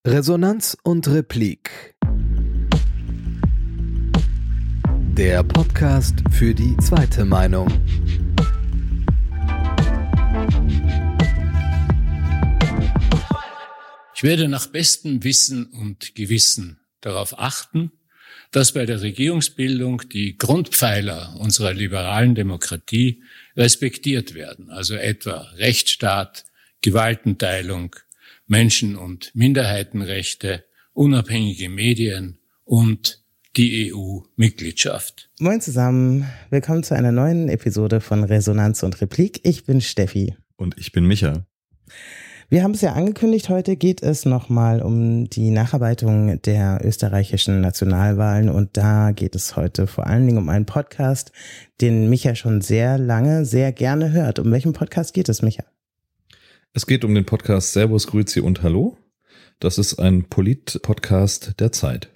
Resonanz und Replik. Der Podcast für die zweite Meinung. Ich werde nach bestem Wissen und Gewissen darauf achten, dass bei der Regierungsbildung die Grundpfeiler unserer liberalen Demokratie respektiert werden, also etwa Rechtsstaat, Gewaltenteilung, Menschen- und Minderheitenrechte, unabhängige Medien und die EU-Mitgliedschaft. Moin zusammen, willkommen zu einer neuen Episode von Resonanz und Replik. Ich bin Steffi. Und ich bin Micha. Wir haben es ja angekündigt, heute geht es nochmal um die Nacharbeitung der österreichischen Nationalwahlen und da geht es heute vor allen Dingen um einen Podcast, den Micha schon sehr lange, sehr gerne hört. Um welchen Podcast geht es, Micha? Es geht um den Podcast Servus, Grüezi und Hallo. Das ist ein Polit-Podcast der Zeit.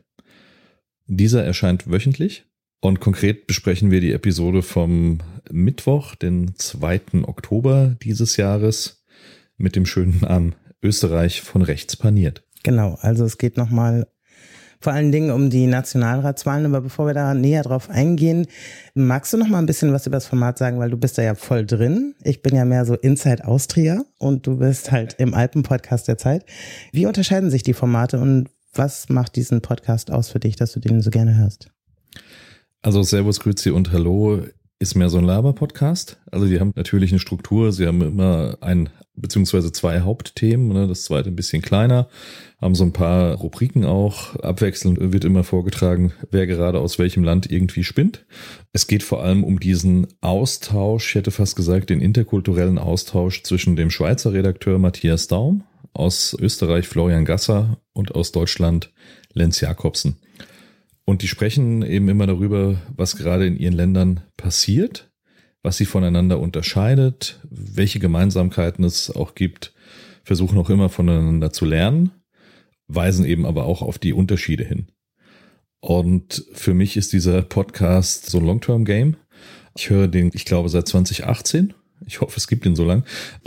Dieser erscheint wöchentlich und konkret besprechen wir die Episode vom Mittwoch, den 2. Oktober dieses Jahres mit dem schönen Namen Österreich von rechts paniert. Genau, also es geht nochmal vor allen Dingen um die Nationalratswahlen, aber bevor wir da näher drauf eingehen, magst du noch mal ein bisschen was über das Format sagen, weil du bist da ja voll drin. Ich bin ja mehr so Inside Austria und du bist halt im Alpen-Podcast der Zeit. Wie unterscheiden sich die Formate und was macht diesen Podcast aus für dich, dass du den so gerne hörst? Also Servus, Grüezi und Hallo ist mehr so ein Laber-Podcast. Also die haben natürlich eine Struktur, sie haben immer beziehungsweise zwei Hauptthemen, ne? Das zweite ein bisschen kleiner, haben so ein paar Rubriken auch, abwechselnd wird immer vorgetragen, wer gerade aus welchem Land irgendwie spinnt. Es geht vor allem um diesen Austausch, ich hätte fast gesagt den interkulturellen Austausch zwischen dem Schweizer Redakteur Matthias Daum, aus Österreich Florian Gasser und aus Deutschland Lenz Jakobsen. Und die sprechen eben immer darüber, was gerade in ihren Ländern passiert, was sie voneinander unterscheidet, welche Gemeinsamkeiten es auch gibt, versuchen auch immer voneinander zu lernen, weisen eben aber auch auf die Unterschiede hin. Und für mich ist dieser Podcast so ein Long-Term-Game. Ich höre den, ich glaube, seit 2018. Ich hoffe, es gibt ihn so lang.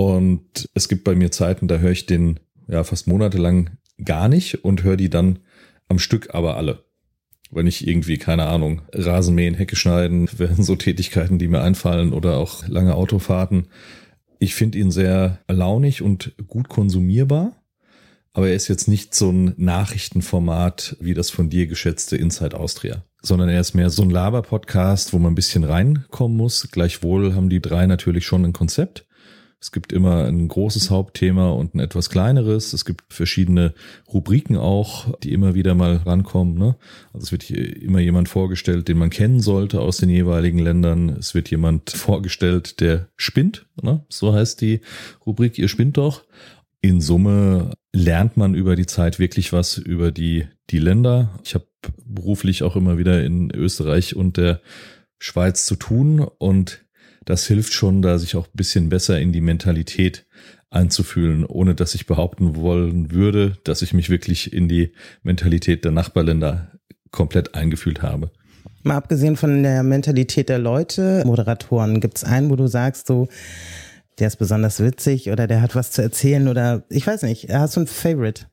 Und es gibt bei mir Zeiten, da höre ich den ja fast monatelang gar nicht und höre die dann am Stück aber alle. Wenn ich irgendwie, keine Ahnung, Rasen mähen, Hecke schneiden, wären so Tätigkeiten, die mir einfallen oder auch lange Autofahrten. Ich finde ihn sehr launig und gut konsumierbar, aber er ist jetzt nicht so ein Nachrichtenformat wie das von dir geschätzte Inside Austria, sondern er ist mehr so ein Laber-Podcast, wo man ein bisschen reinkommen muss. Gleichwohl haben die drei natürlich schon ein Konzept. Es gibt immer ein großes Hauptthema und ein etwas kleineres. Es gibt verschiedene Rubriken auch, die immer wieder mal rankommen, ne? Also es wird hier immer jemand vorgestellt, den man kennen sollte aus den jeweiligen Ländern. Es wird jemand vorgestellt, der spinnt, ne? So heißt die Rubrik, ihr spinnt doch. In Summe lernt man über die Zeit wirklich was über die Länder. Ich habe beruflich auch immer wieder in Österreich und der Schweiz zu tun und das hilft schon, da sich auch ein bisschen besser in die Mentalität einzufühlen, ohne dass ich behaupten wollen würde, dass ich mich wirklich in die Mentalität der Nachbarländer komplett eingefühlt habe. Mal abgesehen von der Mentalität der Leute, Moderatoren, gibt es einen, wo du sagst, so, der ist besonders witzig oder der hat was zu erzählen oder ich weiß nicht, hast du ein Favorite?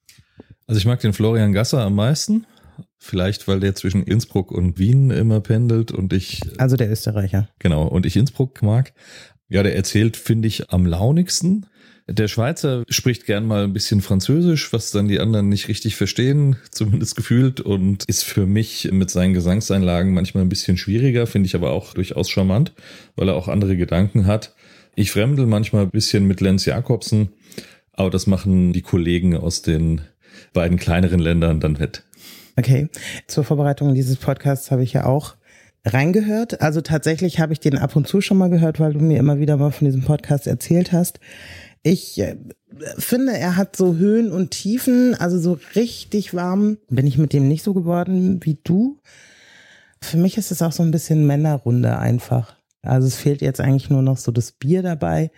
Also ich mag den Florian Gasser am meisten. Vielleicht, weil der zwischen Innsbruck und Wien immer pendelt und Also der Österreicher. Genau, und ich Innsbruck mag. Ja, der erzählt, finde ich, am launigsten. Der Schweizer spricht gern mal ein bisschen Französisch, was dann die anderen nicht richtig verstehen, zumindest gefühlt, und ist für mich mit seinen Gesangseinlagen manchmal ein bisschen schwieriger, finde ich aber auch durchaus charmant, weil er auch andere Gedanken hat. Ich fremdel manchmal ein bisschen mit Lenz Jakobsen, aber das machen die Kollegen aus den beiden kleineren Ländern dann wett. Okay, zur Vorbereitung dieses Podcasts habe ich ja auch reingehört. Also tatsächlich habe ich den ab und zu schon mal gehört, weil du mir immer wieder mal von diesem Podcast erzählt hast. Ich finde, er hat so Höhen und Tiefen, also so richtig warm bin ich mit dem nicht so geworden wie du. Für mich ist es auch so ein bisschen Männerrunde einfach. Also es fehlt jetzt eigentlich nur noch so das Bier dabei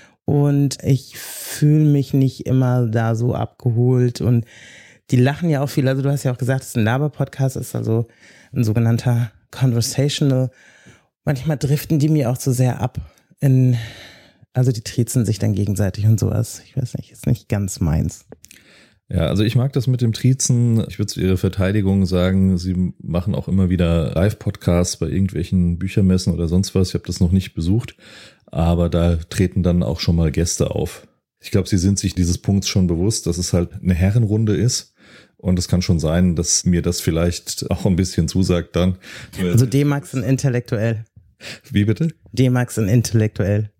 und ich fühle mich nicht immer da so abgeholt und die lachen ja auch viel, also du hast ja auch gesagt, es ist ein Laber-Podcast, ist also ein sogenannter Conversational. Manchmal driften die mir auch so sehr ab also die triezen sich dann gegenseitig und sowas. Ich weiß nicht, ist nicht ganz meins. Ja, also ich mag das mit dem Triezen. Ich würde zu ihrer Verteidigung sagen, sie machen auch immer wieder Live-Podcasts bei irgendwelchen Büchermessen oder sonst was. Ich habe das noch nicht besucht, aber da treten dann auch schon mal Gäste auf. Ich glaube, sie sind sich dieses Punkts schon bewusst, dass es halt eine Herrenrunde ist. Und es kann schon sein, dass mir das vielleicht auch ein bisschen zusagt dann. Also D-Max und intellektuell. Wie bitte? D-Max und intellektuell.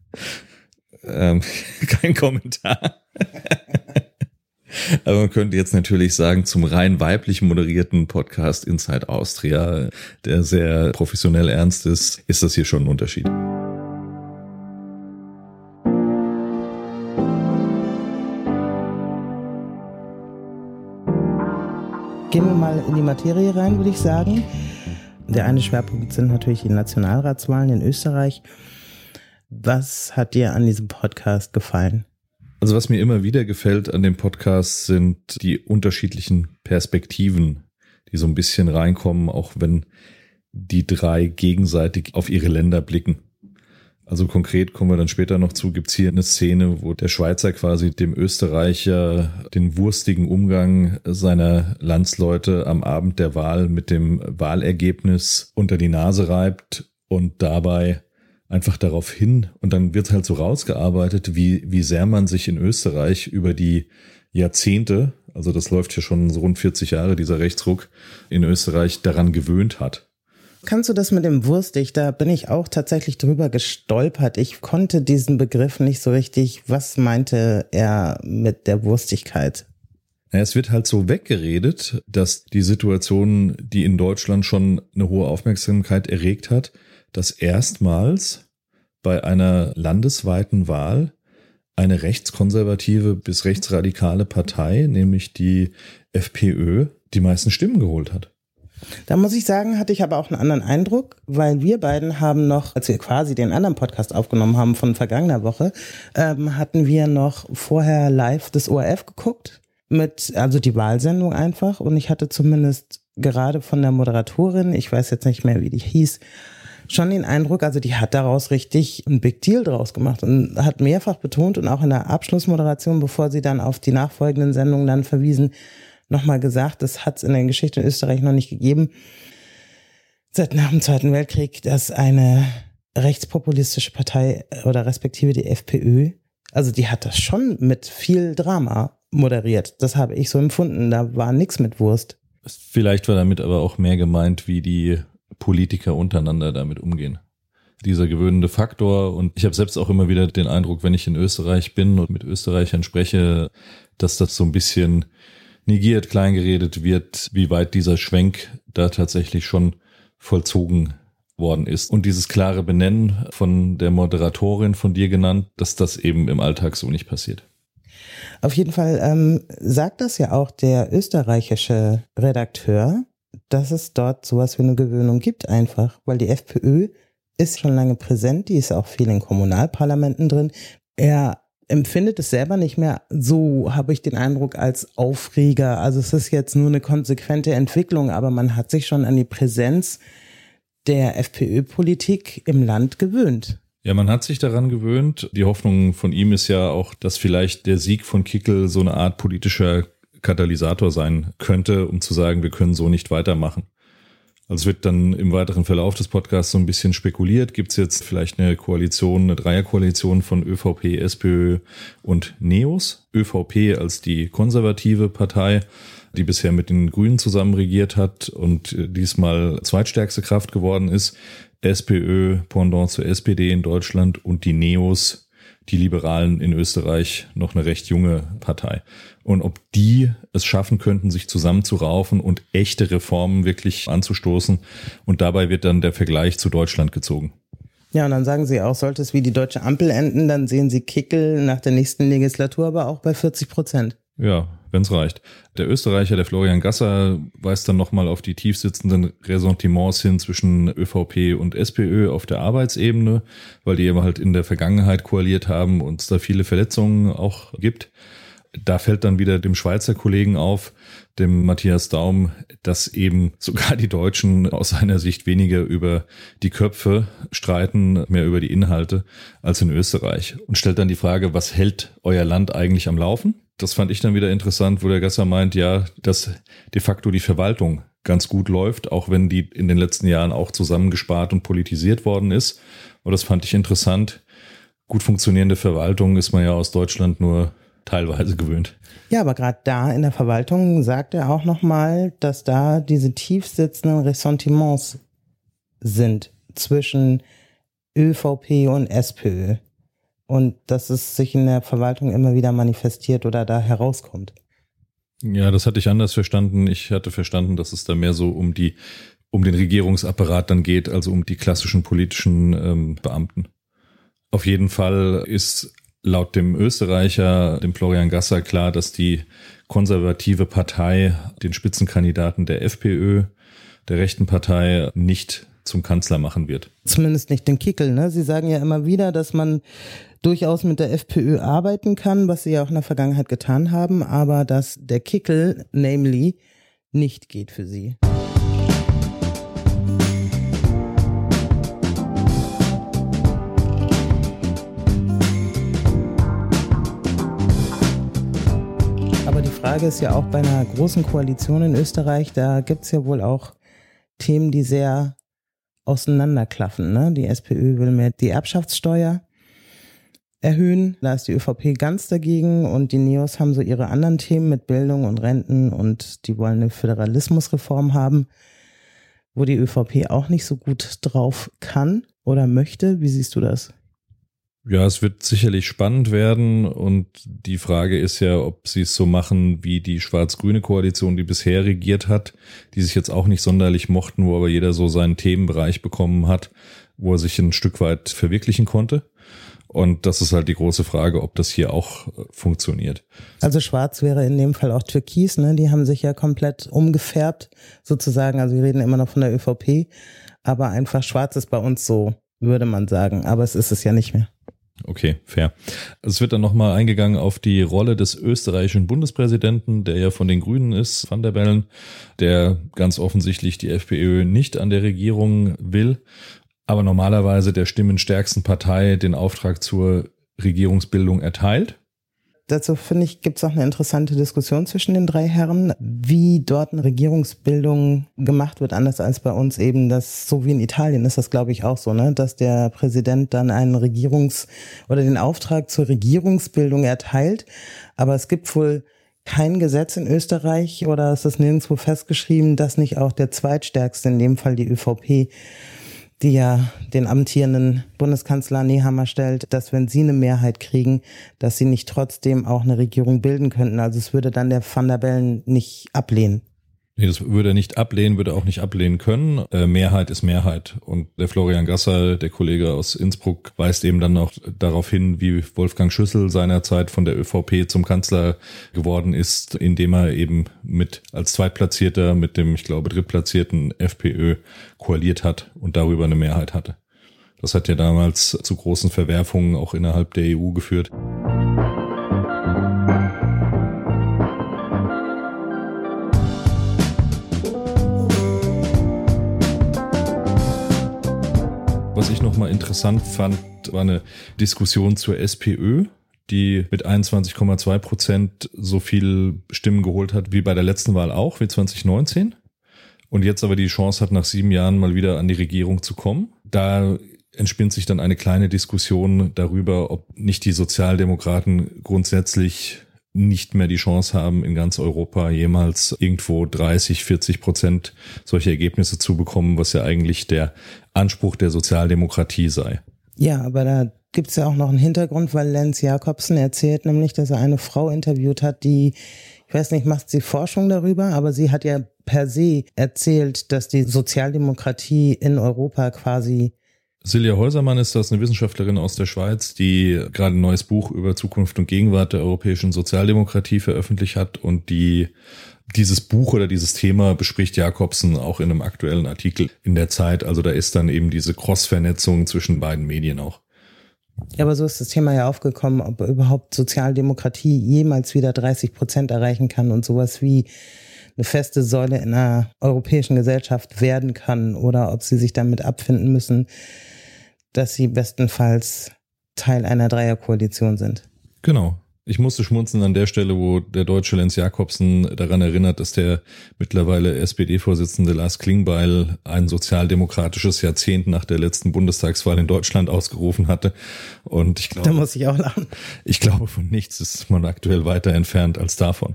Kein Kommentar. Aber man könnte jetzt natürlich sagen, zum rein weiblich moderierten Podcast Inside Austria, der sehr professionell ernst ist das hier schon ein Unterschied. Gehen wir mal in die Materie rein, würde ich sagen. Der eine Schwerpunkt sind natürlich die Nationalratswahlen in Österreich. Was hat dir an diesem Podcast gefallen? Also was mir immer wieder gefällt an dem Podcast sind die unterschiedlichen Perspektiven, die so ein bisschen reinkommen, auch wenn die drei gegenseitig auf ihre Länder blicken. Also konkret kommen wir dann später noch zu, gibt's hier eine Szene, wo der Schweizer quasi dem Österreicher den wurstigen Umgang seiner Landsleute am Abend der Wahl mit dem Wahlergebnis unter die Nase reibt und dabei einfach darauf hin, und dann wird halt so rausgearbeitet, wie sehr man sich in Österreich über die Jahrzehnte, also das läuft hier schon so rund 40 Jahre, dieser Rechtsruck in Österreich, daran gewöhnt hat. Kannst du das mit dem wurstig? Da bin ich auch tatsächlich drüber gestolpert. Ich konnte diesen Begriff nicht so richtig. Was meinte er mit der Wurstigkeit? Es wird halt so weggeredet, dass die Situation, die in Deutschland schon eine hohe Aufmerksamkeit erregt hat, dass erstmals bei einer landesweiten Wahl eine rechtskonservative bis rechtsradikale Partei, nämlich die FPÖ, die meisten Stimmen geholt hat. Da muss ich sagen, hatte ich aber auch einen anderen Eindruck, weil wir beiden haben noch, als wir quasi den anderen Podcast aufgenommen haben von vergangener Woche, hatten wir noch vorher live das ORF geguckt, also die Wahlsendung einfach, und ich hatte zumindest gerade von der Moderatorin, ich weiß jetzt nicht mehr, wie die hieß, schon den Eindruck, also die hat daraus richtig ein Big Deal draus gemacht und hat mehrfach betont und auch in der Abschlussmoderation, bevor sie dann auf die nachfolgenden Sendungen dann verwiesen, nochmal gesagt, das hat es in der Geschichte in Österreich noch nicht gegeben, seit nach dem Zweiten Weltkrieg, dass eine rechtspopulistische Partei oder respektive die FPÖ, also die hat das schon mit viel Drama moderiert. Das habe ich so empfunden, da war nichts mit Wurst. Vielleicht war damit aber auch mehr gemeint, wie die Politiker untereinander damit umgehen. Dieser gewöhnende Faktor, und ich habe selbst auch immer wieder den Eindruck, wenn ich in Österreich bin und mit Österreichern spreche, dass das so ein bisschen negiert, kleingeredet wird, wie weit dieser Schwenk da tatsächlich schon vollzogen worden ist. Und dieses klare Benennen von der Moderatorin von dir genannt, dass das eben im Alltag so nicht passiert. Auf jeden Fall sagt das ja auch der österreichische Redakteur, dass es dort sowas wie eine Gewöhnung gibt einfach, weil die FPÖ ist schon lange präsent, die ist auch viel in Kommunalparlamenten drin. Er empfindet es selber nicht mehr, so habe ich den Eindruck, als Aufreger. Also es ist jetzt nur eine konsequente Entwicklung, aber man hat sich schon an die Präsenz der FPÖ-Politik im Land gewöhnt. Ja, man hat sich daran gewöhnt. Die Hoffnung von ihm ist ja auch, dass vielleicht der Sieg von Kickl so eine Art politischer Katalysator sein könnte, um zu sagen, wir können so nicht weitermachen. Also es wird dann im weiteren Verlauf des Podcasts so ein bisschen spekuliert. Gibt es jetzt vielleicht eine Koalition, eine Dreierkoalition von ÖVP, SPÖ und NEOS? ÖVP als die konservative Partei, die bisher mit den Grünen zusammen regiert hat und diesmal zweitstärkste Kraft geworden ist. SPÖ, Pendant zur SPD in Deutschland, und die NEOS, die Liberalen in Österreich, noch eine recht junge Partei. Und ob die es schaffen könnten, sich zusammenzuraufen und echte Reformen wirklich anzustoßen. Und dabei wird dann der Vergleich zu Deutschland gezogen. Ja, und dann sagen sie auch, sollte es wie die deutsche Ampel enden, dann sehen sie Kickl nach der nächsten Legislatur aber auch bei 40%. Ja, wenn es reicht. Der Österreicher, der Florian Gasser, weist dann nochmal auf die tiefsitzenden Ressentiments hin zwischen ÖVP und SPÖ auf der Arbeitsebene, weil die eben halt in der Vergangenheit koaliert haben und es da viele Verletzungen auch gibt. da fällt dann wieder dem Schweizer Kollegen auf, dem Matthias Daum, dass eben sogar die Deutschen aus seiner Sicht weniger über die Köpfe streiten, mehr über die Inhalte als in Österreich. Und stellt dann die Frage, was hält euer Land eigentlich am Laufen? Das fand ich dann wieder interessant, wo der Gasser meint, ja, dass de facto die Verwaltung ganz gut läuft, auch wenn die in den letzten Jahren auch zusammengespart und politisiert worden ist. Und das fand ich interessant. Gut funktionierende Verwaltung ist man ja aus Deutschland nur teilweise gewöhnt. Ja, aber gerade da in der Verwaltung sagt er auch nochmal, dass da diese tief sitzenden Ressentiments sind zwischen ÖVP und SPÖ. Und dass es sich in der Verwaltung immer wieder manifestiert oder da herauskommt. Ja, das hatte ich anders verstanden. Ich hatte verstanden, dass es da mehr so um den Regierungsapparat dann geht, also um die klassischen politischen Beamten. Auf jeden Fall ist laut dem Österreicher, dem Florian Gasser, klar, dass die konservative Partei den Spitzenkandidaten der FPÖ, der rechten Partei, nicht zum Kanzler machen wird. Zumindest nicht den Kickl, ne? Sie sagen ja immer wieder, dass man durchaus mit der FPÖ arbeiten kann, was sie ja auch in der Vergangenheit getan haben, aber dass der Kickl, namely, nicht geht für sie. Aber die Frage ist ja auch bei einer großen Koalition in Österreich, da gibt es ja wohl auch Themen, die sehr auseinanderklaffen, ne? Die SPÖ will mehr die Erbschaftssteuer erhöhen, da ist die ÖVP ganz dagegen und die Neos haben so ihre anderen Themen mit Bildung und Renten und die wollen eine Föderalismusreform haben, wo die ÖVP auch nicht so gut drauf kann oder möchte. Wie siehst du das? Ja, es wird sicherlich spannend werden und die Frage ist ja, ob sie es so machen wie die schwarz-grüne Koalition, die bisher regiert hat, die sich jetzt auch nicht sonderlich mochten, wo aber jeder so seinen Themenbereich bekommen hat, wo er sich ein Stück weit verwirklichen konnte. Und das ist halt die große Frage, ob das hier auch funktioniert. Also schwarz wäre in dem Fall auch türkis, ne? Die haben sich ja komplett umgefärbt sozusagen. Also wir reden immer noch von der ÖVP, aber einfach schwarz ist bei uns so, würde man sagen. Aber es ist es ja nicht mehr. Okay, fair. Es wird dann nochmal eingegangen auf die Rolle des österreichischen Bundespräsidenten, der ja von den Grünen ist, Van der Bellen, der ganz offensichtlich die FPÖ nicht an der Regierung will, aber normalerweise der stimmenstärksten Partei den Auftrag zur Regierungsbildung erteilt. Dazu finde ich, gibt es auch eine interessante Diskussion zwischen den drei Herren, wie dort eine Regierungsbildung gemacht wird, anders als bei uns eben, das so wie in Italien ist das, glaube ich, auch so, ne, dass der Präsident dann einen den Auftrag zur Regierungsbildung erteilt, aber es gibt wohl kein Gesetz in Österreich oder es ist nirgendwo festgeschrieben, dass nicht auch der zweitstärkste, in dem Fall die ÖVP, die ja den amtierenden Bundeskanzler Nehammer stellt, dass wenn sie eine Mehrheit kriegen, dass sie nicht trotzdem auch eine Regierung bilden könnten. Also es würde dann der Van der Bellen nicht ablehnen. Nee, das würde er nicht ablehnen, würde auch nicht ablehnen können. Mehrheit ist Mehrheit. Und der Florian Gasser, der Kollege aus Innsbruck, weist eben dann auch darauf hin, wie Wolfgang Schüssel seinerzeit von der ÖVP zum Kanzler geworden ist, indem er eben als Zweitplatzierter mit dem, ich glaube, drittplatzierten FPÖ koaliert hat und darüber eine Mehrheit hatte. Das hat ja damals zu großen Verwerfungen auch innerhalb der EU geführt. Was ich nochmal interessant fand, war eine Diskussion zur SPÖ, die mit 21,2% so viel Stimmen geholt hat wie bei der letzten Wahl auch, wie 2019. Und jetzt aber die Chance hat, nach 7 Jahren mal wieder an die Regierung zu kommen. Da entspinnt sich dann eine kleine Diskussion darüber, ob nicht die Sozialdemokraten grundsätzlich nicht mehr die Chance haben, in ganz Europa jemals irgendwo 30-40% solche Ergebnisse zu bekommen, was ja eigentlich der Anspruch der Sozialdemokratie sei. Ja, aber da gibt's ja auch noch einen Hintergrund, weil Lenz Jakobsen erzählt nämlich, dass er eine Frau interviewt hat, die, ich weiß nicht, macht sie Forschung darüber, aber sie hat ja per se erzählt, dass die Sozialdemokratie in Europa quasi... Silja Häusermann ist das, eine Wissenschaftlerin aus der Schweiz, die gerade ein neues Buch über Zukunft und Gegenwart der europäischen Sozialdemokratie veröffentlicht hat und dieses Buch oder dieses Thema bespricht Jakobsen auch in einem aktuellen Artikel in der Zeit. Also da ist dann eben diese Cross-Vernetzung zwischen beiden Medien auch. Ja, aber so ist das Thema ja aufgekommen, ob überhaupt Sozialdemokratie jemals wieder 30% erreichen kann und sowas wie eine feste Säule in einer europäischen Gesellschaft werden kann oder ob sie sich damit abfinden müssen, dass sie bestenfalls Teil einer Dreierkoalition sind. Genau. Ich musste schmunzeln an der Stelle, wo der deutsche Lenz Jakobsen daran erinnert, dass der mittlerweile SPD-Vorsitzende Lars Klingbeil ein sozialdemokratisches Jahrzehnt nach der letzten Bundestagswahl in Deutschland ausgerufen hatte. Und ich glaube, da muss ich auch lachen. Ich glaube, von nichts ist man aktuell weiter entfernt als davon.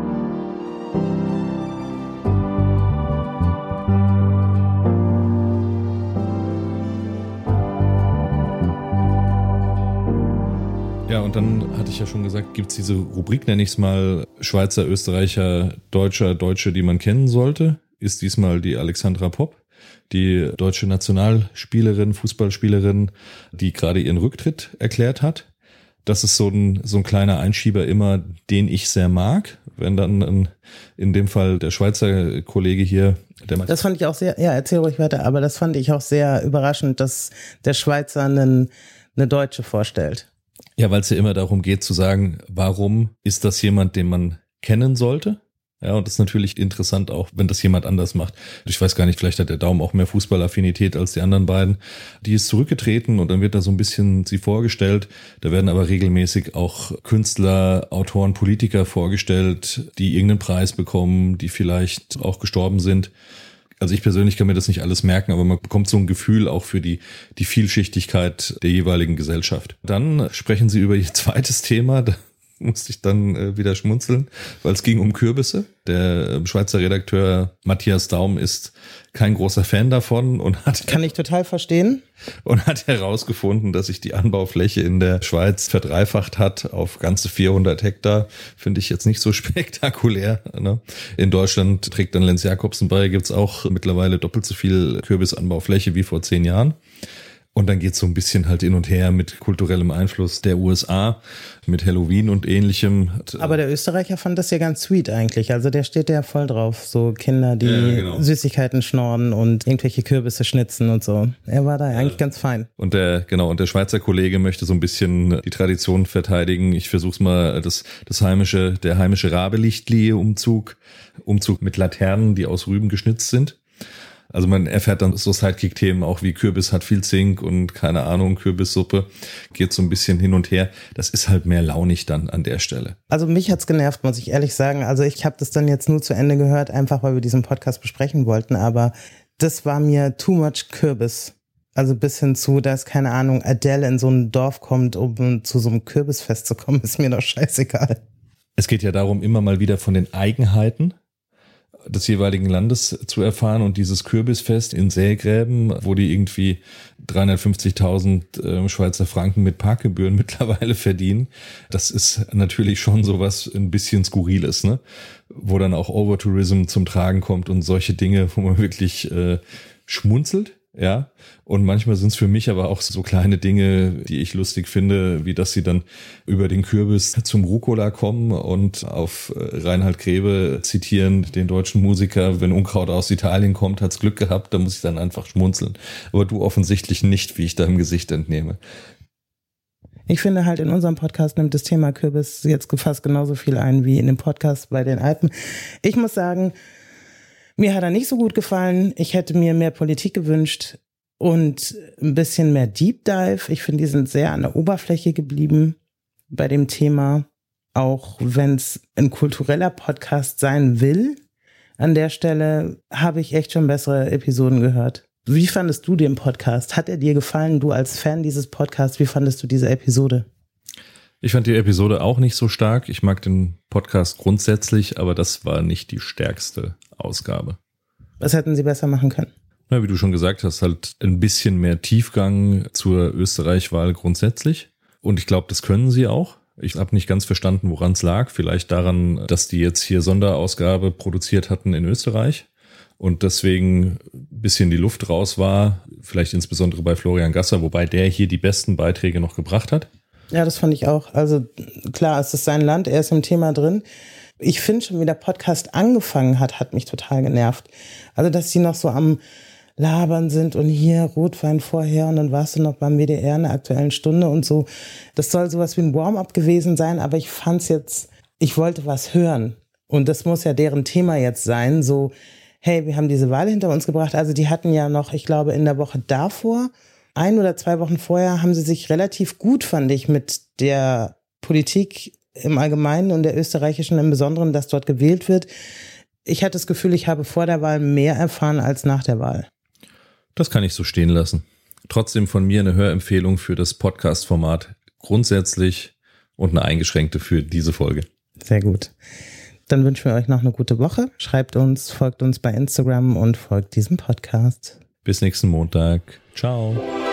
Ja, und dann hatte ich ja schon gesagt, gibt's diese Rubrik, nenne ich es mal, Schweizer, Österreicher, Deutsche, die man kennen sollte. Ist diesmal die Alexandra Popp, die deutsche Nationalspielerin, Fußballspielerin, die gerade ihren Rücktritt erklärt hat. Das ist so ein kleiner Einschieber immer, den ich sehr mag. Wenn dann in dem Fall der Schweizer Kollege hier, das fand ich auch sehr, ja, erzähl ruhig weiter, aber das fand ich auch sehr überraschend, dass der Schweizer eine Deutsche vorstellt. Ja, weil es ja immer darum geht zu sagen, warum ist das jemand, den man kennen sollte? Ja, und das ist natürlich interessant auch, wenn das jemand anders macht. Ich weiß gar nicht, vielleicht hat der Daum auch mehr Fußballaffinität als die anderen beiden. Die ist zurückgetreten und dann wird da so ein bisschen sie vorgestellt. Da werden aber regelmäßig auch Künstler, Autoren, Politiker vorgestellt, die irgendeinen Preis bekommen, die vielleicht auch gestorben sind. Also ich persönlich kann mir das nicht alles merken, aber man bekommt so ein Gefühl auch für die Vielschichtigkeit der jeweiligen Gesellschaft. Dann sprechen sie über ihr zweites Thema, da musste ich dann wieder schmunzeln, weil es ging um Kürbisse. Der Schweizer Redakteur Matthias Daum ist kein großer Fan davon und kann ich total verstehen. Und hat herausgefunden, dass sich die Anbaufläche in der Schweiz verdreifacht hat auf ganze 400 Hektar. Finde ich jetzt nicht so spektakulär. Ne? In Deutschland trägt dann Lenz Jakobsen bei, gibt's auch mittlerweile doppelt so viel Kürbisanbaufläche wie vor 10 Jahren. Und dann geht's so ein bisschen halt hin und her mit kulturellem Einfluss der USA, mit Halloween und ähnlichem. Aber der Österreicher fand das ja ganz sweet eigentlich. Also der steht ja voll drauf. So Kinder, die genau Süßigkeiten schnorren und irgendwelche Kürbisse schnitzen und so. Er war da eigentlich ganz fein. Und der Schweizer Kollege möchte so ein bisschen die Tradition verteidigen. Ich versuch's mal, der heimische Rabelichtli-Umzug mit Laternen, die aus Rüben geschnitzt sind. Also man erfährt dann so Sidekick-Themen auch wie Kürbis hat viel Zink und keine Ahnung, Kürbissuppe, geht so ein bisschen hin und her. Das ist halt mehr launig dann an der Stelle. Also mich hat's genervt, muss ich ehrlich sagen. Also ich habe das dann jetzt nur zu Ende gehört, einfach weil wir diesen Podcast besprechen wollten, aber das war mir too much Kürbis. Also bis hin zu, dass, keine Ahnung, Adele in so ein Dorf kommt, um zu so einem Kürbisfest zu kommen, ist mir doch scheißegal. Es geht ja darum, immer mal wieder von den Eigenheiten des jeweiligen Landes zu erfahren und dieses Kürbisfest in Sägräben, wo die irgendwie 350.000 Schweizer Franken mit Parkgebühren mittlerweile verdienen, das ist natürlich schon sowas ein bisschen Skurriles, ne? Wo dann auch Overtourism zum Tragen kommt und solche Dinge, wo man wirklich schmunzelt. Ja, und manchmal sind es für mich aber auch so kleine Dinge, die ich lustig finde, wie dass sie dann über den Kürbis zum Rucola kommen und auf Reinhard Grebe zitieren, den deutschen Musiker, wenn Unkraut aus Italien kommt, hat's Glück gehabt, da muss ich dann einfach schmunzeln. Aber du offensichtlich nicht, wie ich da im Gesicht entnehme. Ich finde halt, in unserem Podcast nimmt das Thema Kürbis jetzt fast genauso viel ein wie in dem Podcast bei den Alpen. Ich muss sagen, mir hat er nicht so gut gefallen. Ich hätte mir mehr Politik gewünscht und ein bisschen mehr Deep Dive. Ich finde, die sind sehr an der Oberfläche geblieben bei dem Thema. Auch wenn es ein kultureller Podcast sein will, an der Stelle habe ich echt schon bessere Episoden gehört. Wie fandest du den Podcast? Hat er dir gefallen, du als Fan dieses Podcasts? Wie fandest du diese Episode? Ich fand die Episode auch nicht so stark. Ich mag den Podcast grundsätzlich, aber das war nicht die stärkste Ausgabe. Was hätten sie besser machen können? Na, wie du schon gesagt hast, halt ein bisschen mehr Tiefgang zur Österreich-Wahl grundsätzlich. Und ich glaube, das können sie auch. Ich habe nicht ganz verstanden, woran es lag. Vielleicht daran, dass die jetzt hier Sonderausgabe produziert hatten in Österreich und deswegen ein bisschen die Luft raus war. Vielleicht insbesondere bei Florian Gasser, wobei der hier die besten Beiträge noch gebracht hat. Ja, das fand ich auch. Also klar, es ist sein Land, er ist im Thema drin. Ich finde schon, wie der Podcast angefangen hat mich total genervt. Also, dass sie noch so am Labern sind und hier Rotwein vorher und dann warst du noch beim WDR in der Aktuellen Stunde und so. Das soll sowas wie ein Warm-up gewesen sein, aber ich fand's jetzt, ich wollte was hören und das muss ja deren Thema jetzt sein, so, hey, wir haben diese Wahl hinter uns gebracht, also die hatten ja noch, ich glaube in der Woche davor, 1 oder 2 Wochen vorher, haben sie sich relativ gut, fand ich, mit der Politik im Allgemeinen und der österreichischen im Besonderen, dass dort gewählt wird. Ich hatte das Gefühl, ich habe vor der Wahl mehr erfahren als nach der Wahl. Das kann ich so stehen lassen. Trotzdem von mir eine Hörempfehlung für das Podcast-Format grundsätzlich und eine eingeschränkte für diese Folge. Sehr gut. Dann wünschen wir euch noch eine gute Woche. Schreibt uns, folgt uns bei Instagram und folgt diesem Podcast. Bis nächsten Montag. Ciao.